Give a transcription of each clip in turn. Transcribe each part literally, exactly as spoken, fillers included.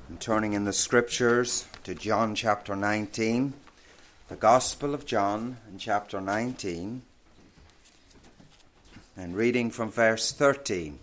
And turning in the scriptures to John chapter nineteen, the Gospel of John in chapter nineteen, and reading from verse thirteen.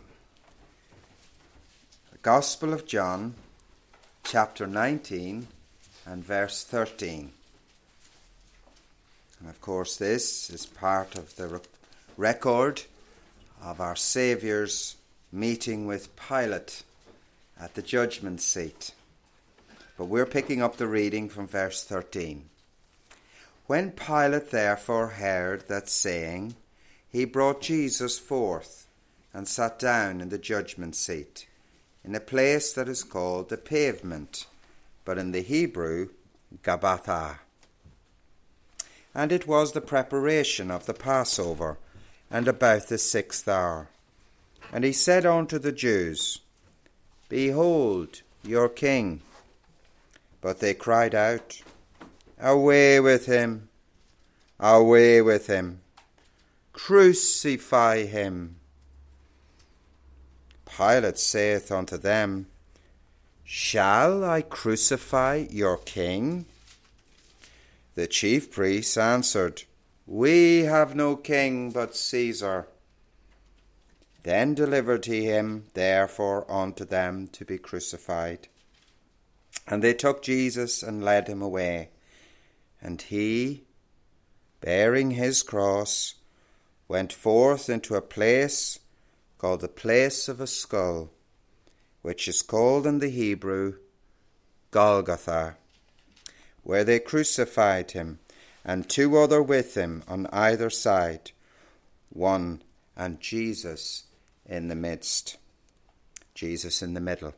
The Gospel of John chapter nineteen and verse thirteen. And of course this is part of the record of our Saviour's meeting with Pilate at the judgment seat. But we're picking up the reading from verse thirteen. When Pilate therefore heard that saying, he brought Jesus forth and sat down in the judgment seat, in a place that is called the Pavement, but in the Hebrew, Gabbatha. And it was the preparation of the Passover, and about the sixth hour. And he said unto the Jews, Behold your king. But they cried out, Away with him, away with him, crucify him. Pilate saith unto them, Shall I crucify your king? The chief priests answered, We have no king but Caesar. Then delivered he him therefore unto them to be crucified. And they took Jesus and led him away. And he, bearing his cross, went forth into a place called the place of a skull, which is called in the Hebrew Golgotha, where they crucified him, and two other with him on either side, one and Jesus in the midst. Jesus in the middle.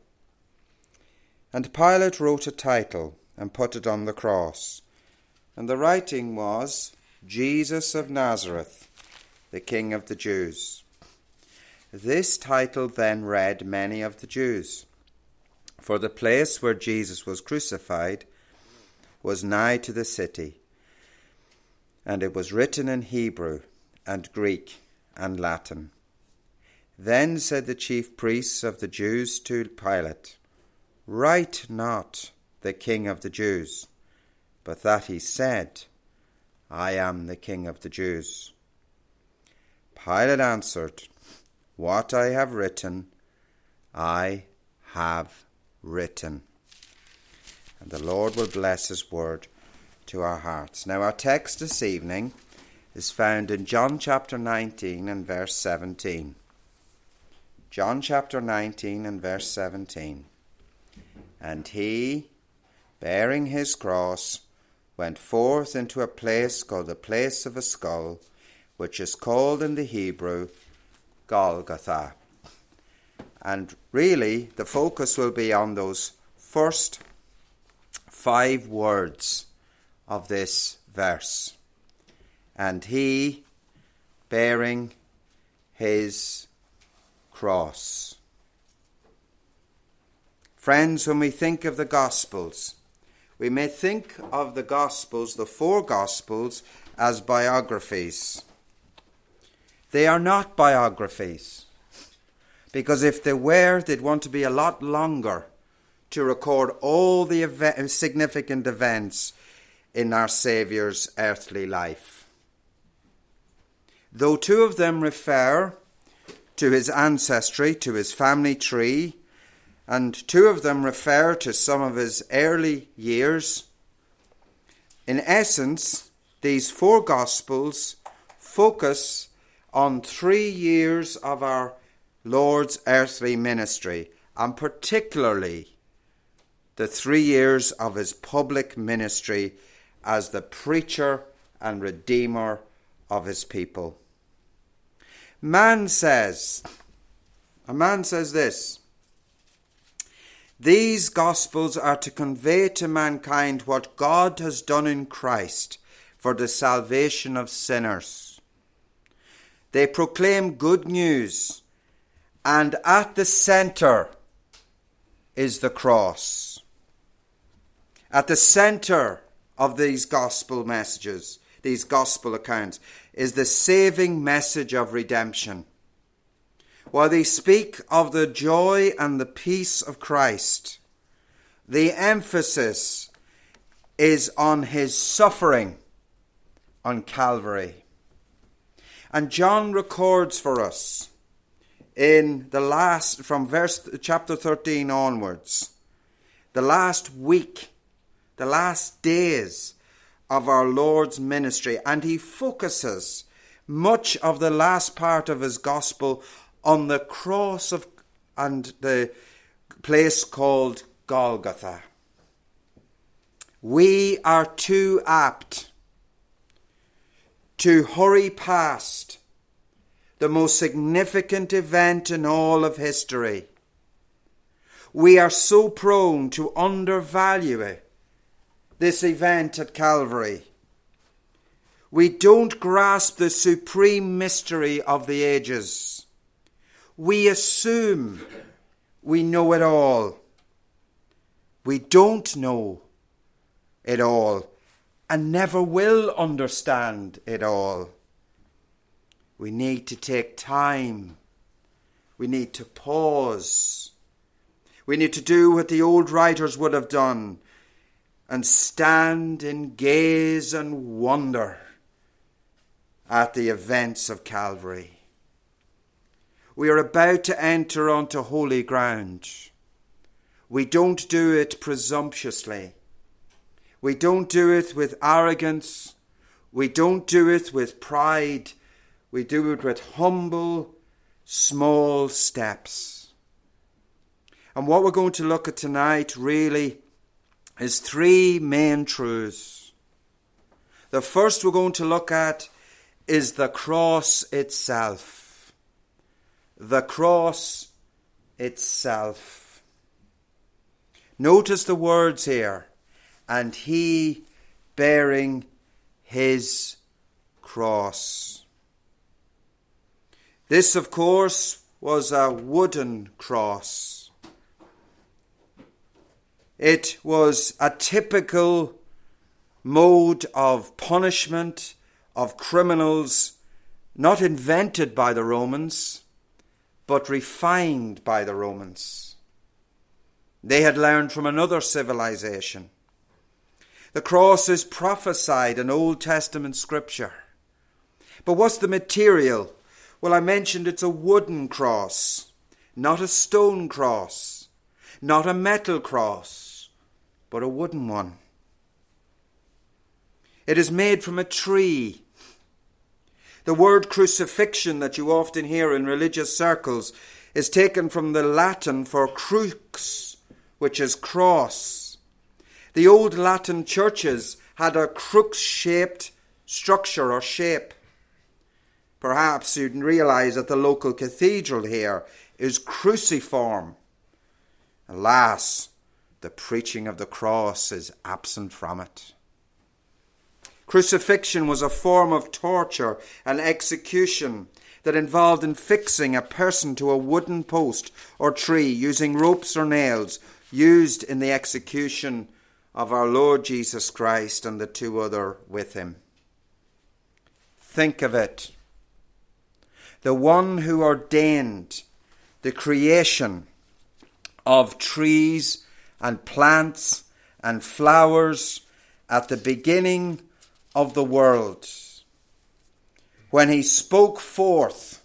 And Pilate wrote a title and put it on the cross. And the writing was, Jesus of Nazareth, the King of the Jews. This title then read many of the Jews, for the place where Jesus was crucified was nigh to the city, and it was written in Hebrew and Greek and Latin. Then said the chief priests of the Jews to Pilate, Write not the King of the Jews, but that he said, I am the King of the Jews. Pilate answered, What I have written, I have written. And the Lord will bless his word to our hearts. Now our text this evening is found in John chapter nineteen and verse seventeen. John chapter nineteen and verse seventeen. And he, bearing his cross, went forth into a place called the place of a skull, which is called in the Hebrew Golgotha. And really the focus will be on those first five words of this verse. And he, bearing his cross. Friends, when we think of the Gospels, we may think of the Gospels, the four Gospels, as biographies. They are not biographies, because if they were, they'd want to be a lot longer to record all the ev- significant events in our Saviour's earthly life. Though two of them refer to his ancestry, to his family tree, and two of them refer to some of his early years, in essence, these four Gospels focus on three years of our Lord's earthly ministry, and particularly the three years of his public ministry as the preacher and redeemer of his people. Man says, a man says this, these Gospels are to convey to mankind what God has done in Christ for the salvation of sinners. They proclaim good news, and at the centre is the cross. At the centre of these gospel messages, these gospel accounts, is the saving message of redemption. While they speak of the joy and the peace of Christ, The emphasis is on his suffering on Calvary. And John records for us in the last, from verse chapter thirteen onwards, the last week, the last days of our Lord's ministry, and he focuses much of the last part of his gospel on the cross of and the place called Golgotha. We are too apt to hurry past the most significant event in all of history. We are so prone to undervalue this event at Calvary. We don't grasp the supreme mystery of the ages. We assume we know it all. We don't know it all and never will understand it all. We need to take time. We need to pause. We need to do what the old writers would have done and stand in gaze and wonder at the events of Calvary. We are about to enter onto holy ground. We don't do it presumptuously. We don't do it with arrogance. We don't do it with pride. We do it with humble, small steps. And what we're going to look at tonight really is three main truths. The first we're going to look at is the cross itself. The cross itself. Notice the words here. And he bearing his cross. This, of course, was a wooden cross. It was a typical mode of punishment of criminals, not invented by the Romans, but refined by the Romans. They had learned from another civilization. The cross is prophesied in Old Testament scripture. But what's the material? Well, I mentioned it's a wooden cross, not a stone cross, not a metal cross, but a wooden one. It is made from a tree. The word crucifixion that you often hear in religious circles is taken from the Latin for crux, which is cross. The old Latin churches had a crux-shaped structure or shape. Perhaps you realize that the local cathedral here is cruciform. Alas, the preaching of the cross is absent from it. Crucifixion was a form of torture and execution that involved in fixing a person to a wooden post or tree using ropes or nails used in the execution of our Lord Jesus Christ and the two other with him. Think of it. The one who ordained the creation of trees and plants and flowers at the beginning of the world, when he spoke forth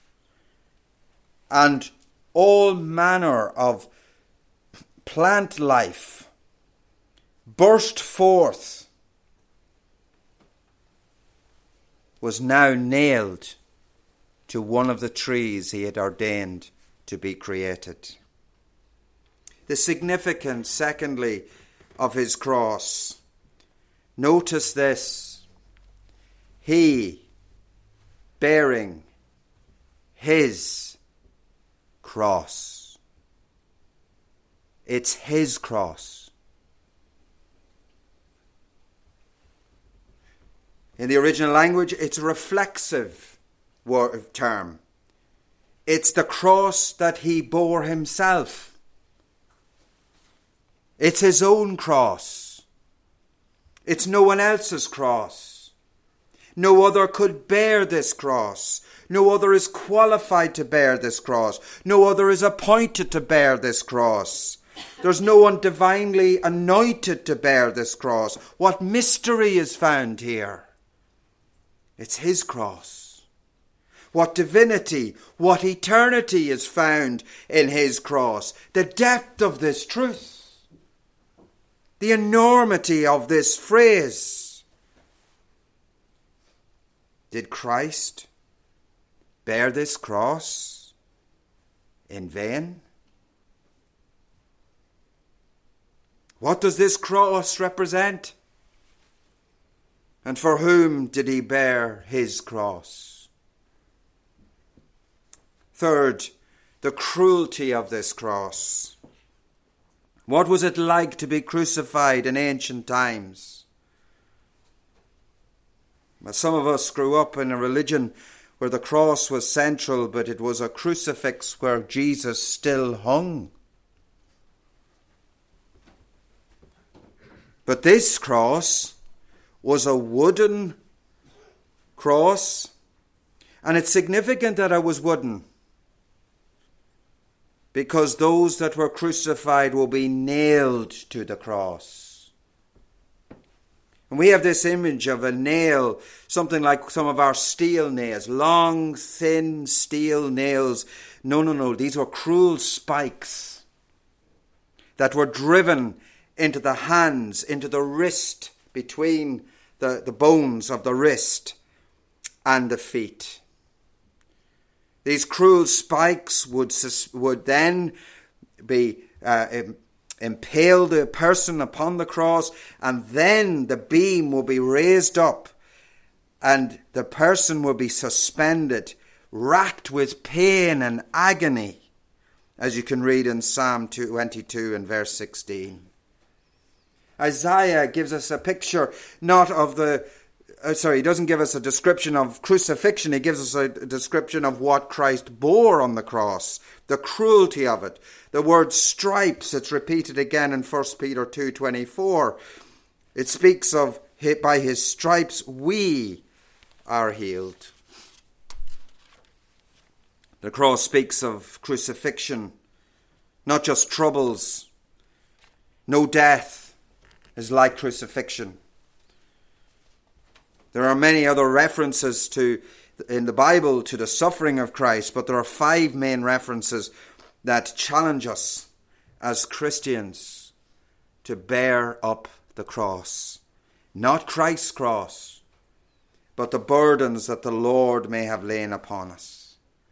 and all manner of plant life burst forth, was now nailed to one of the trees he had ordained to be created. The significance, secondly, of his cross. Notice this. He bearing his cross. It's his cross. In the original language, it's a reflexive word term. It's the cross that he bore himself. It's his own cross. It's no one else's cross. No other could bear this cross. No other is qualified to bear this cross. No other is appointed to bear this cross. There's no one divinely anointed to bear this cross. What mystery is found here? It's his cross. What divinity, what eternity is found in his cross. The depth of this truth. The enormity of this phrase. Did Christ bear this cross in vain? What does this cross represent? And for whom did he bear his cross? Third, the cruelty of this cross. What was it like to be crucified in ancient times? Well, some of us grew up in a religion where the cross was central, but it was a crucifix where Jesus still hung. But this cross was a wooden cross, and it's significant that it was wooden, because those that were crucified will be nailed to the cross. And we have this image of a nail, something like some of our steel nails, long, thin steel nails. No, no, no, these were cruel spikes that were driven into the hands, into the wrist, between the, the bones of the wrist and the feet. These cruel spikes would, would then be uh, impale the person upon the cross, and then the beam will be raised up and the person will be suspended, racked with pain and agony, as you can read in Psalm twenty-two and verse sixteen. Isaiah gives us a picture not of the, uh, sorry, he doesn't give us a description of crucifixion. He gives us a description of what Christ bore on the cross, the cruelty of it. The word stripes, it's repeated again in First Peter two twenty-four. It speaks of, by his stripes we are healed. The cross speaks of crucifixion, not just troubles. No death is like crucifixion. There are many other references to in the Bible to the suffering of Christ, but there are five main references that challenge us as Christians to bear up the cross. Not Christ's cross, but the burdens that the Lord may have lain upon us.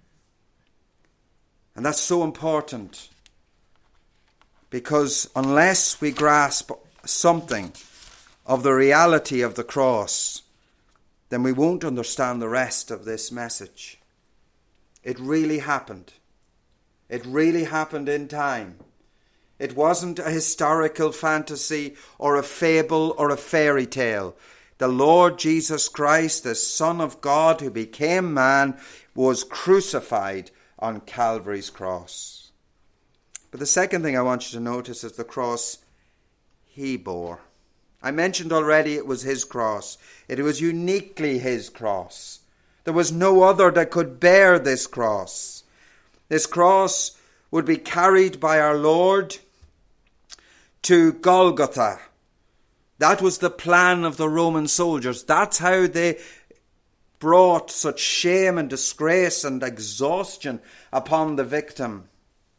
And that's so important, because unless we grasp something of the reality of the cross, then we won't understand the rest of this message. It really happened. It really happened in time. It wasn't a historical fantasy or a fable or a fairy tale. The Lord Jesus Christ, the Son of God who became man, was crucified on Calvary's cross. But the second thing I want you to notice is the cross he bore. I mentioned already it was his cross. It was uniquely his cross. There was no other that could bear this cross. This cross would be carried by our Lord to Golgotha. That was the plan of the Roman soldiers. That's how they brought such shame and disgrace and exhaustion upon the victim.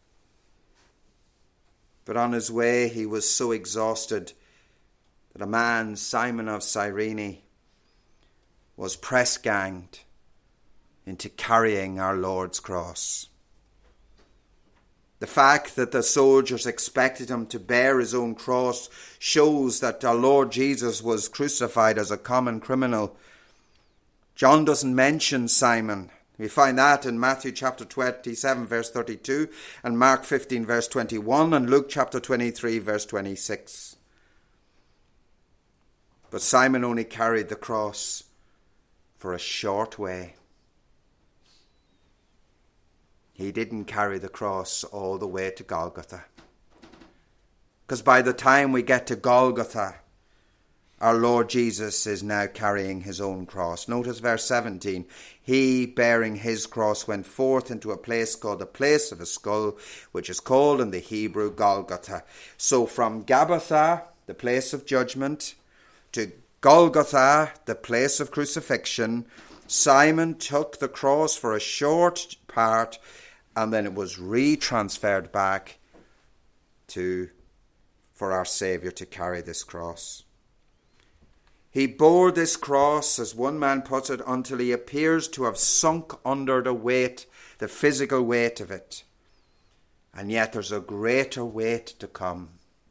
But on his way, he was so exhausted that a man, Simon of Cyrene, was press-ganged into carrying our Lord's cross. The fact that the soldiers expected him to bear his own cross shows that our Lord Jesus was crucified as a common criminal. John doesn't mention Simon. We find that in Matthew chapter twenty-seven, verse thirty-two, and Mark fifteen, verse twenty-one, and Luke chapter twenty-three, verse twenty-six. But Simon only carried the cross for a short way. He didn't carry the cross all the way to Golgotha. Because by the time we get to Golgotha, our Lord Jesus is now carrying his own cross. Notice verse seventeen. He, bearing his cross, went forth into a place called the place of a skull, which is called in the Hebrew Golgotha. So from Gabbatha, the place of judgment, to Golgotha, the place of crucifixion, Simon took the cross for a short part, and then it was retransferred back to for our Saviour to carry this cross. He bore this cross, as one man puts it, until he appears to have sunk under the weight, the physical weight of it. And yet there's a greater weight to come.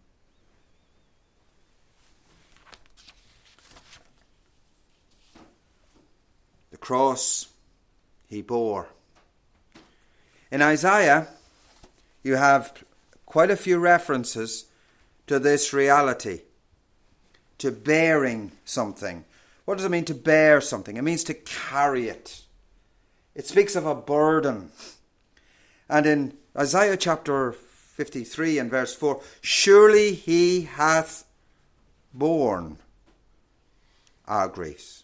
The cross he bore. In Isaiah, you have quite a few references to this reality, to bearing something. What does it mean to bear something? It means to carry it. It speaks of a burden. And in Isaiah chapter fifty-three and verse four, surely he hath borne our griefs.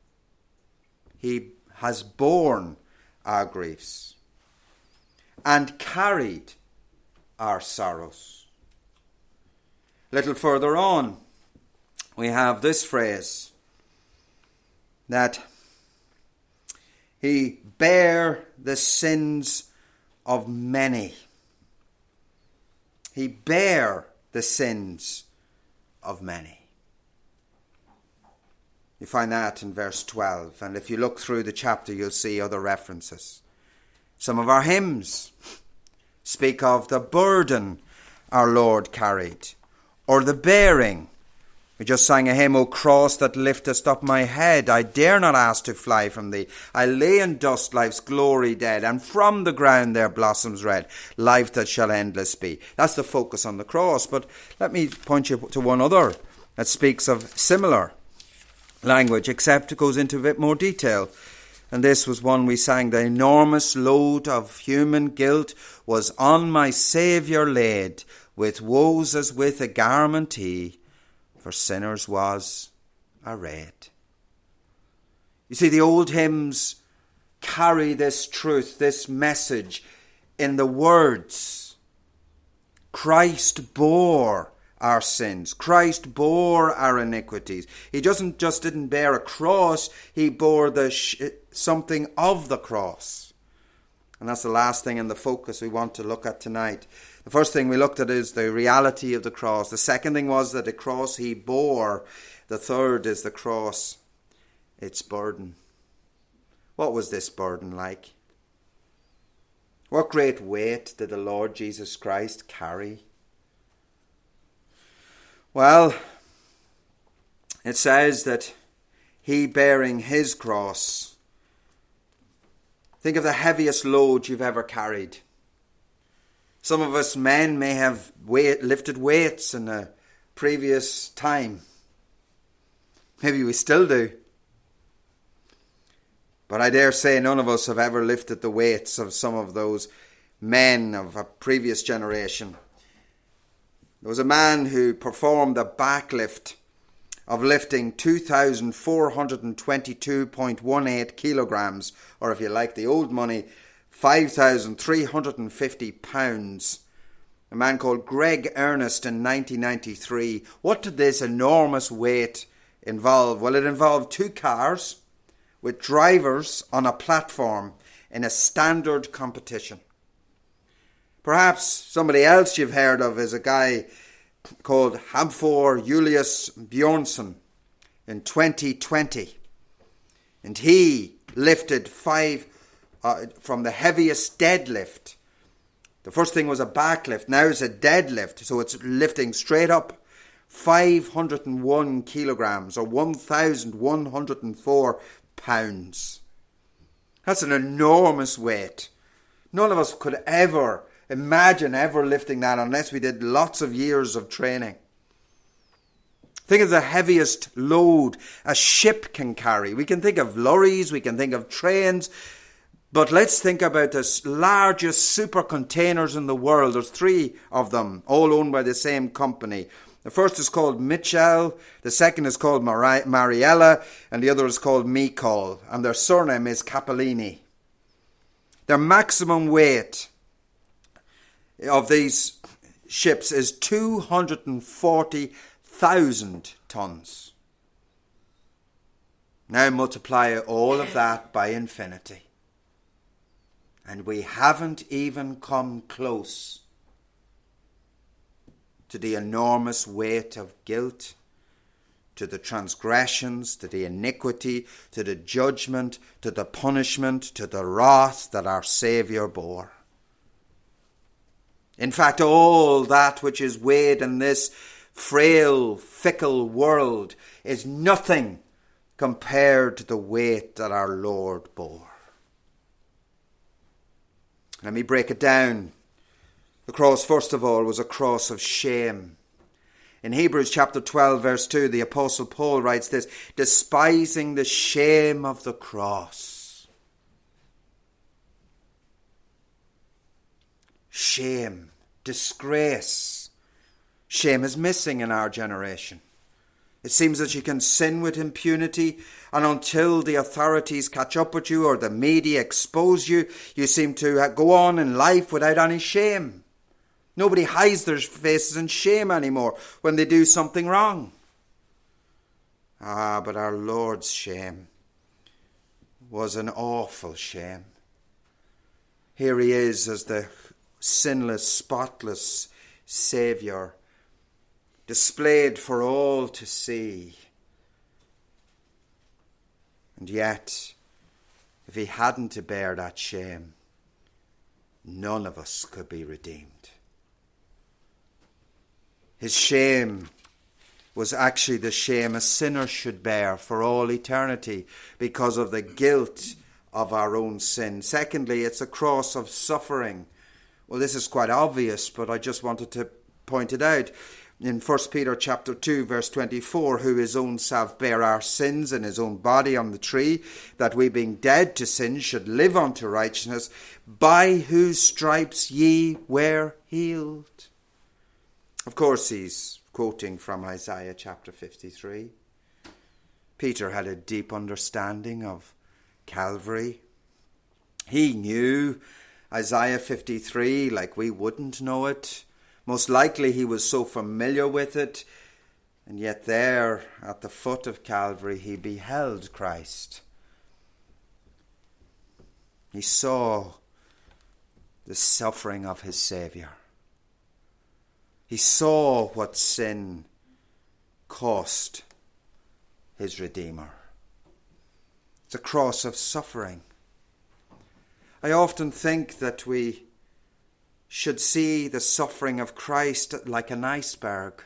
He has borne our griefs and carried our sorrows. A little further on, we have this phrase that he bare the sins of many. He bare the sins of many. You find that in verse twelve, and if you look through the chapter, you'll see other references. Some of our hymns speak of the burden our Lord carried, or the bearing. We just sang a hymn, O cross that liftest up my head, I dare not ask to fly from thee. I lay in dust, life's glory dead, and from the ground there blossoms red, life that shall endless be. That's the focus on the cross. But let me point you to one other that speaks of similar language, except it goes into a bit more detail. And this was one we sang, the enormous load of human guilt was on my Saviour laid, with woes as with a garment he for sinners was arrayed. You see, the old hymns carry this truth, this message in the words. Christ bore our sins. Christ bore our iniquities. He doesn't just didn't bear a cross, he bore the sh- something of the cross. And that's the last thing in the focus we want to look at tonight. The first thing we looked at is the reality of the cross. The second thing was that the cross he bore. The third is the cross, its burden. What was this burden like? What great weight did the Lord Jesus Christ carry? Well, it says that he bearing his cross. Think of the heaviest load you've ever carried. Some of us men may have weight, lifted weights in a previous time. Maybe we still do. But I dare say none of us have ever lifted the weights of some of those men of a previous generation. There was a man who performed a backlift of lifting two thousand four hundred twenty-two point one eight kilograms, or if you like the old money, five thousand three hundred fifty pounds. A man called Greg Ernest in nineteen ninety-three. What did this enormous weight involve? Well, it involved two cars with drivers on a platform in a standard competition. Perhaps somebody else you've heard of is a guy called Hafthor Julius Bjornsson in twenty twenty. And he lifted five uh, from the heaviest deadlift. The first thing was a backlift. Now it's a deadlift. So it's lifting straight up five hundred one kilograms or one thousand one hundred four pounds. That's an enormous weight. None of us could ever imagine ever lifting that unless we did lots of years of training. Think of the heaviest load a ship can carry. We can think of lorries, we can think of trains, but let's think about the largest super containers in the world. There's three of them, all owned by the same company. The first is called Michal, the second is called Mari- Mariella, and the other is called Michal, and their surname is Capellini. Their maximum weight of these ships is two hundred forty thousand tons. Now multiply all of that by infinity. And we haven't even come close to the enormous weight of guilt, to the transgressions, to the iniquity, to the judgment, to the punishment, to the wrath that our Saviour bore. In fact, all that which is weighed in this frail, fickle world is nothing compared to the weight that our Lord bore. Let me break it down. The cross, first of all, was a cross of shame. In Hebrews chapter twelve, verse two, the Apostle Paul writes this, despising the shame of the cross. Shame, disgrace. Shame is missing in our generation. It seems that you can sin with impunity, and until the authorities catch up with you or the media expose you, you seem to go on in life without any shame. Nobody hides their faces in shame anymore when they do something wrong. Ah, but our Lord's shame was an awful shame. Here he is as the sinless, spotless Saviour, displayed for all to see. And yet, if he hadn't to bear that shame, none of us could be redeemed. His shame was actually the shame a sinner should bear for all eternity because of the guilt of our own sin. Secondly, it's a cross of suffering. Well, this is quite obvious, but I just wanted to point it out. In First Peter chapter two, verse twenty-four, who his own self bare our sins in his own body on the tree, that we being dead to sin should live unto righteousness, by whose stripes ye were healed. Of course, he's quoting from Isaiah chapter fifty-three. Peter had a deep understanding of Calvary. He knew Isaiah fifty-three like we wouldn't know it. Most likely he was so familiar with it, and yet there at the foot of Calvary he beheld Christ. He saw the suffering of his Saviour. He saw what sin cost his Redeemer. It's a cross of suffering. I often think that we should see the suffering of Christ like an iceberg.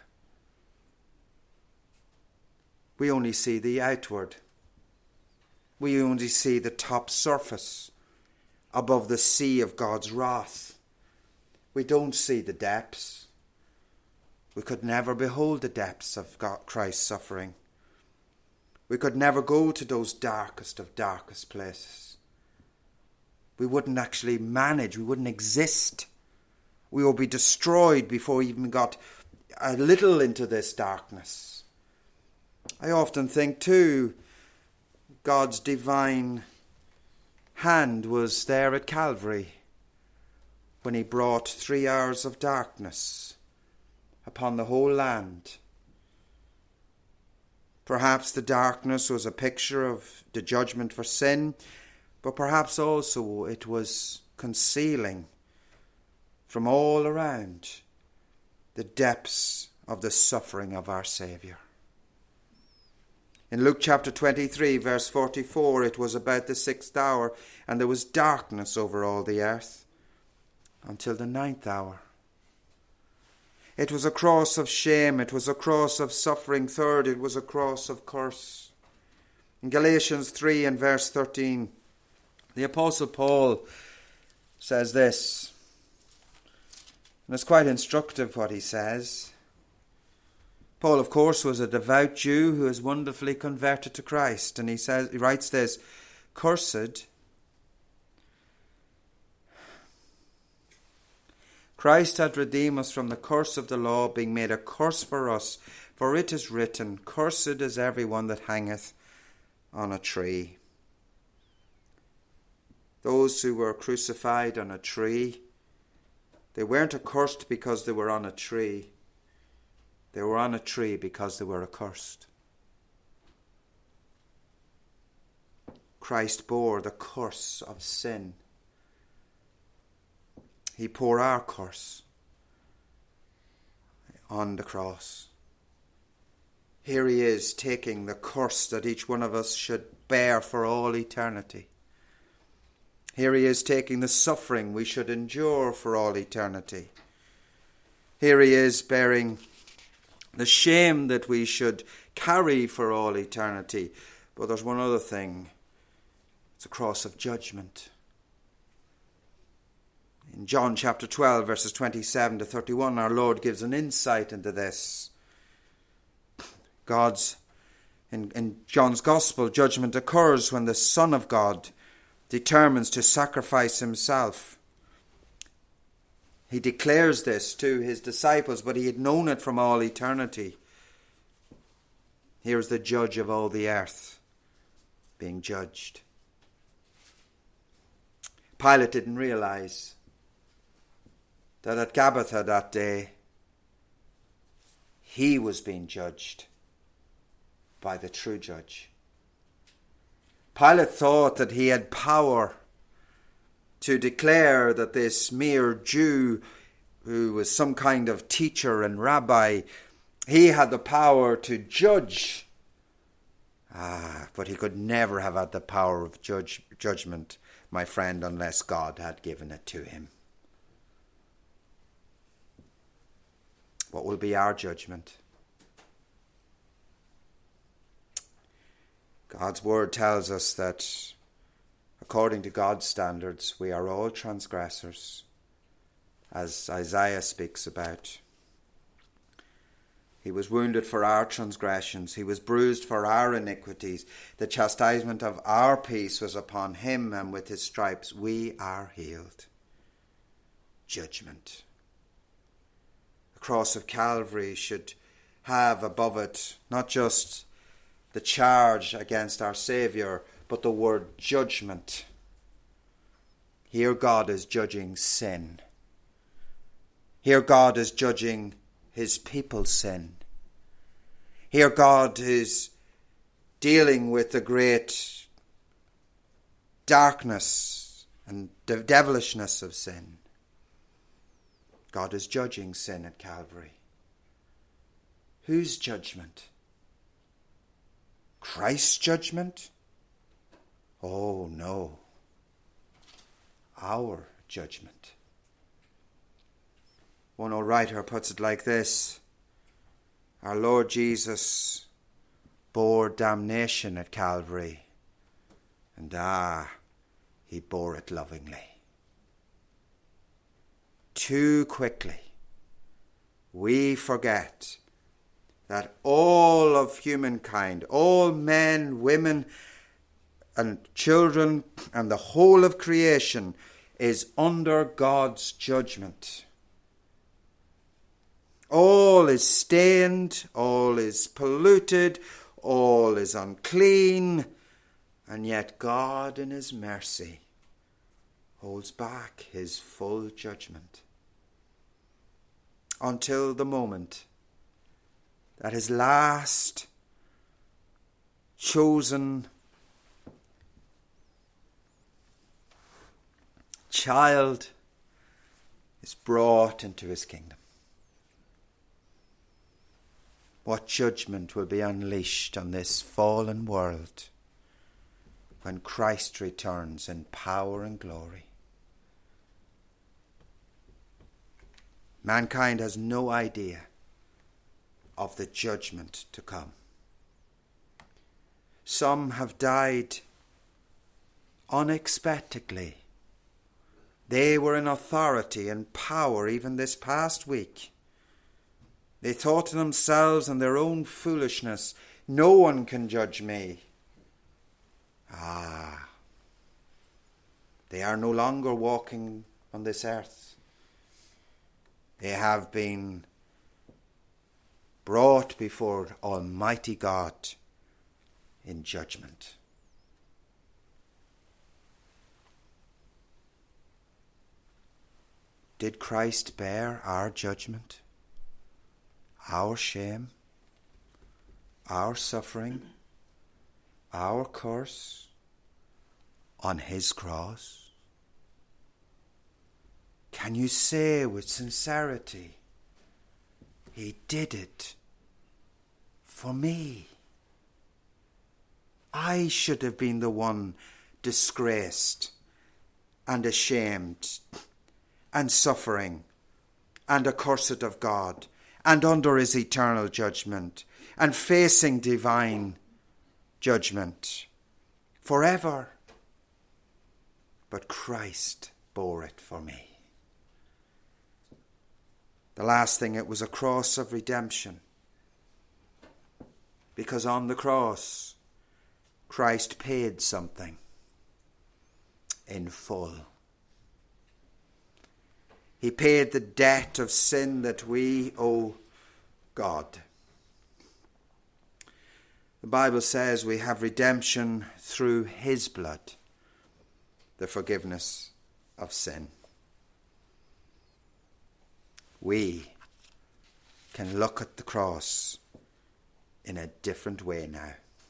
We only see the outward. We only see the top surface above the sea of God's wrath. We don't see the depths. We could never behold the depths of God, Christ's suffering. We could never go to those darkest of darkest places. We wouldn't actually manage. We wouldn't exist. We will be destroyed before we even got a little into this darkness. I often think too, God's divine hand was there at Calvary when he brought three hours of darkness upon the whole land. Perhaps the darkness was a picture of the judgment for sin, but perhaps also it was concealing from all around the depths of the suffering of our Saviour. In Luke chapter twenty-three, verse forty-four, it was about the sixth hour, and there was darkness over all the earth until the ninth hour. It was a cross of shame. It was a cross of suffering. Third, it was a cross of curse. In Galatians three and verse thirteen, the Apostle Paul says this, and it's quite instructive what he says. Paul, of course, was a devout Jew who is wonderfully converted to Christ, and he says, he writes this, "Cursed, Christ hath redeemed us from the curse of the law, being made a curse for us. For it is written, Cursed is every one that hangeth on a tree. Those who were crucified on a tree, they weren't accursed because they were on a tree. They were on a tree because they were accursed. Christ bore the curse of sin. He bore our curse on the cross. Here he is taking the curse that each one of us should bear for all eternity. Here he is taking the suffering we should endure for all eternity. Here he is bearing the shame that we should carry for all eternity. But there's one other thing. It's a cross of judgment. In John chapter twelve, verses twenty-seven to thirty-one, our Lord gives an insight into this. God's, in, in John's Gospel, judgment occurs when the Son of God determines to sacrifice himself. He declares this to his disciples, but he had known it from all eternity. Here's the judge of all the earth being judged. Pilate didn't realize that at Gabbatha that day, he was being judged by the true judge. Pilate thought that he had power to declare that this mere Jew, who was some kind of teacher and rabbi, he had the power to judge. Ah, but he could never have had the power of judge, judgment, my friend, unless God had given it to him. What will be our judgment? God's word tells us that according to God's standards, we are all transgressors, as Isaiah speaks about. He was wounded for our transgressions. He was bruised for our iniquities. The chastisement of our peace was upon him, and with his stripes we are healed. Judgment. The cross of Calvary should have above it not just the charge against our Saviour, but the word judgment. Here God is judging sin. Here God is judging his people's sin. Here God is dealing with the great darkness and the devilishness of sin. God is judging sin at Calvary. Whose judgment? Christ's judgment? Oh no. Our judgment. One old writer puts it like this: our Lord Jesus bore damnation at Calvary, and ah, he bore it lovingly. Too quickly we forget that all of humankind, all men, women, and children, and the whole of creation is under God's judgment. All is stained, all is polluted, all is unclean, and yet God in his mercy holds back his full judgment until the moment that his last chosen child is brought into his kingdom. What judgment will be unleashed on this fallen world when Christ returns in power and glory? Mankind has no idea of the judgment to come. Some have died unexpectedly. They were in authority and power even this past week. They thought to themselves in their own foolishness, no one can judge me. Ah, they are no longer walking on this earth. They have been brought before Almighty God in judgment. Did Christ bear our judgment, our shame, our suffering, our curse on his cross? Can you say with sincerity, he did it for me? I should have been the one disgraced and ashamed and suffering and accursed of God and under his eternal judgment and facing divine judgment forever. But Christ bore it for me. The last thing, it was a cross of redemption. Because on the cross, Christ paid something in full. He paid the debt of sin that we owe God. The Bible says we have redemption through his blood, the forgiveness of sin. We can look at the cross in a different way now.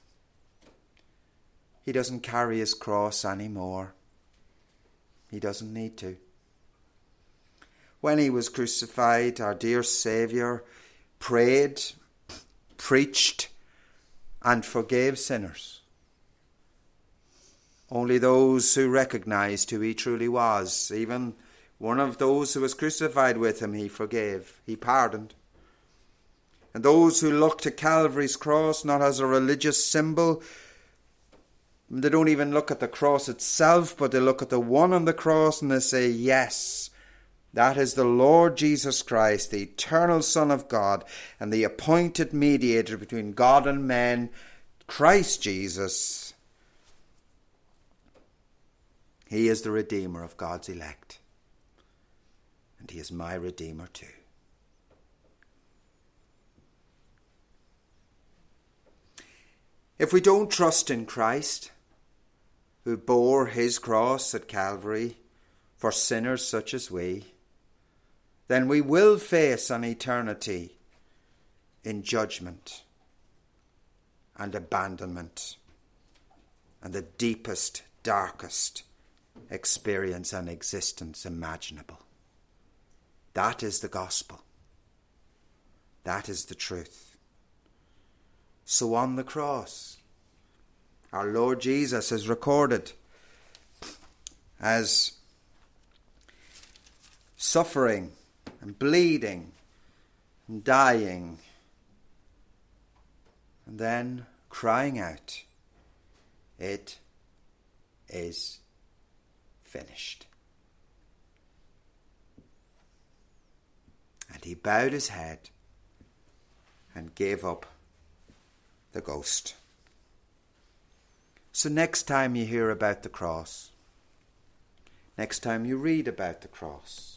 He doesn't carry his cross anymore. He doesn't need to. When he was crucified, our dear Saviour prayed, preached, and forgave sinners. Only those who recognised who he truly was, even one of those who was crucified with him, he forgave, he pardoned. And those who look to Calvary's cross not as a religious symbol, they don't even look at the cross itself, but they look at the one on the cross and they say, yes, that is the Lord Jesus Christ, the eternal Son of God and the appointed mediator between God and men, Christ Jesus. He is the Redeemer of God's elect. And he is my Redeemer too. If we don't trust in Christ, who bore his cross at Calvary for sinners such as we, then we will face an eternity in judgment and abandonment and the deepest, darkest experience and existence imaginable. That is the gospel. That is the truth. So on the cross, our Lord Jesus is recorded as suffering and bleeding and dying and then crying out, "It is finished." And he bowed his head and gave up the ghost. So next time you hear about the cross, next time you read about the cross,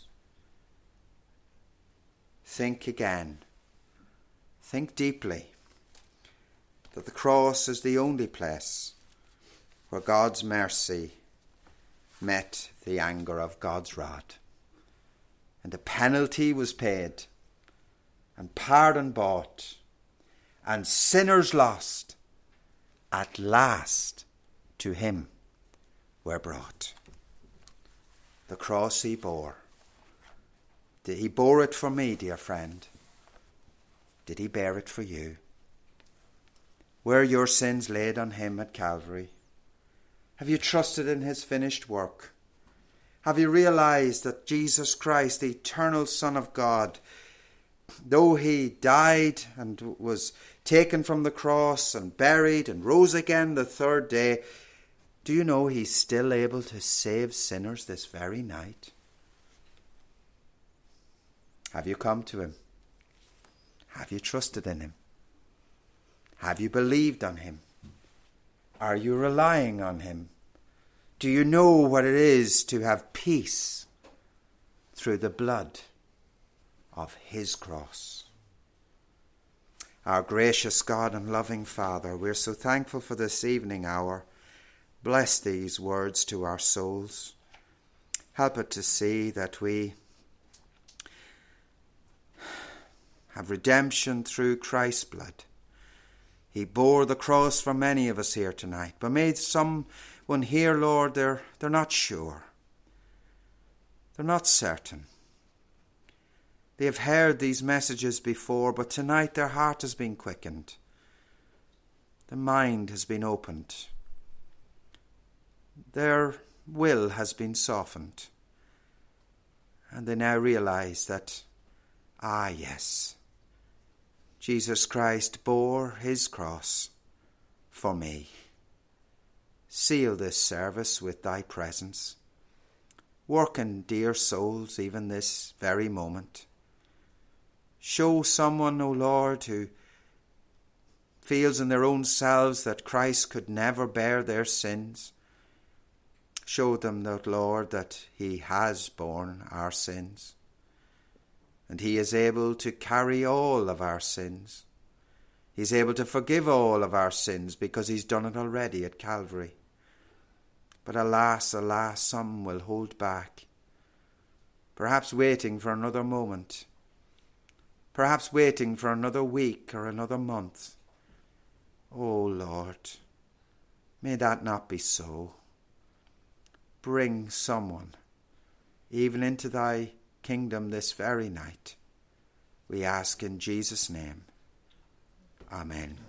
think again, think deeply that the cross is the only place where God's mercy met the anger of God's wrath. And the penalty was paid, and pardon bought, and sinners lost, at last to him were brought. The cross he bore. Did he bore it for me, dear friend? Did he bear it for you? Were your sins laid on him at Calvary? Have you trusted in his finished work? Have you realized that Jesus Christ, the eternal Son of God, though he died and was taken from the cross and buried and rose again the third day, do you know he's still able to save sinners this very night? Have you come to him? Have you trusted in him? Have you believed on him? Are you relying on him? Do you know what it is to have peace through the blood of his cross. Our gracious God and loving Father, we're so thankful for this evening hour. Bless these words to our souls. Help it to see that we have redemption through Christ's blood. He bore the cross for many of us here tonight. But may someone here, Lord, they're, they're not sure. They're not certain. They have heard these messages before, but tonight their heart has been quickened. The mind has been opened. Their will has been softened. And they now realize that, ah yes, Jesus Christ bore his cross for me. Seal this service with thy presence. Work in dear souls even this very moment. Show someone, O Lord, who feels in their own selves that Christ could never bear their sins. Show them that, Lord, that he has borne our sins. And he is able to carry all of our sins. He's able to forgive all of our sins because he's done it already at Calvary. But alas, alas, some will hold back. Perhaps waiting for another moment. Perhaps waiting for another week or another month. Oh Lord, may that not be so. Bring someone even into thy kingdom this very night. We ask in Jesus' name. Amen.